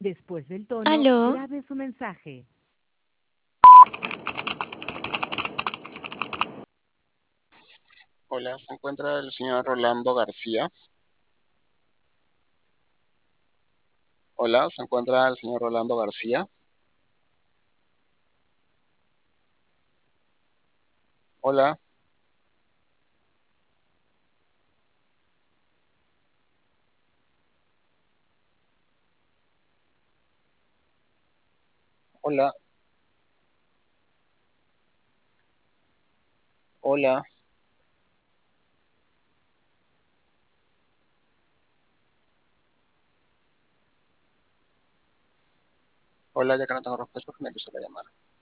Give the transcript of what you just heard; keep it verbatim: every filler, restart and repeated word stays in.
Después del tono, Aló, grabe su mensaje. Hola, se encuentra el señor Rolando García. Hola, se encuentra el señor Rolando García. Hola, hola, hola, hola, ya que no tengo respuesta, me empezó a llamar.